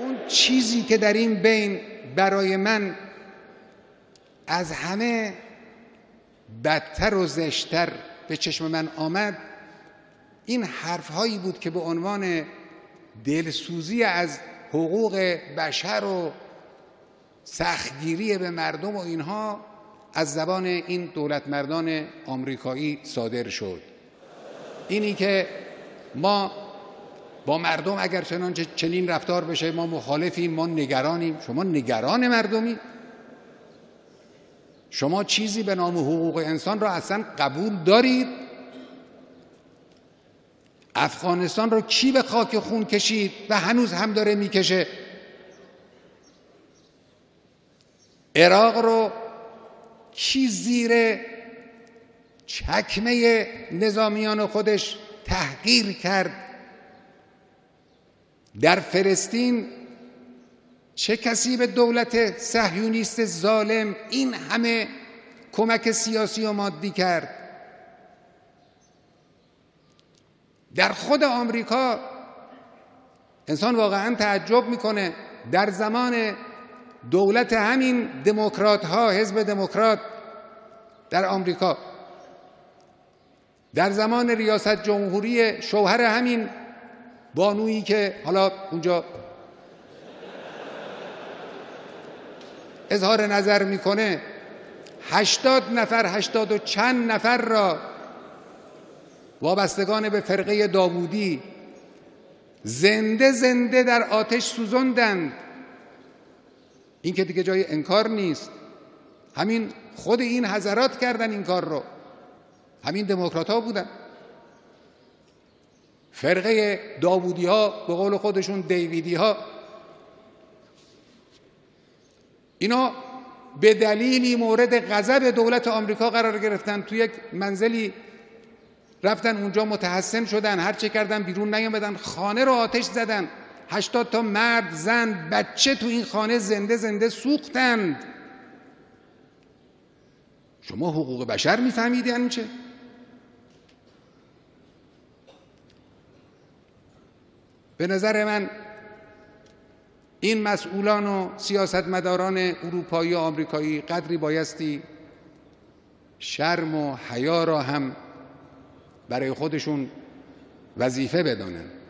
اون چیزی که در این بین برای من از همه بدتر و زشتر به چشم من آمد، این حرفهایی بود که به عنوان دلسوزی از حقوق بشر و سختگیری به مردم و اینها از زبان این دولت مردان آمریکایی صادر شد. اینی که ما با مردم اگر چنانچه چنین رفتار بشه ما مخالفیم، ما نگرانیم. شما نگران مردمی؟ شما چیزی به نام حقوق انسان را اصلا قبول دارید؟ افغانستان را کی به خاک خون کشید و هنوز هم داره میکشه؟ عراق رو کی زیر چکمه نظامیان خودش تحقیر کرد؟ در فلسطین چه کسی به دولت صهیونیست ظالم این همه کمک سیاسی و مادی کرد؟ در خود آمریکا انسان واقعا تعجب میکنه. در زمان دولت همین دموکرات ها، حزب دموکرات در آمریکا، در زمان ریاست جمهوری شوهر همین بانویی که حالا اونجا اظهار نظر میکنه، 80 نفر 80 و چند نفر را وابستگان به فرقه داوودی زنده زنده در آتش سوزاندند. این که دیگه جای انکار نیست. همین خود این حضرات کردن این کار رو، همین دموکرات ها بودن. فرقه داوودی ها، به قول خودشون دیویدی ها، اینا به دلیلی مورد غضب دولت آمریکا قرار گرفتن. تو یک منزلی رفتن اونجا متحسن شدن، هر چه کردن بیرون نیامدن، خانه رو آتش زدن، 80 تا مرد، زن، بچه تو این خانه زنده زنده سوختند. شما حقوق بشر میفهمید یعنی چه؟ به نظر من این مسئولان و سیاستمداران اروپایی و آمریکایی قدری بایستی شرم و حیا را هم برای خودشون وظیفه بدانند.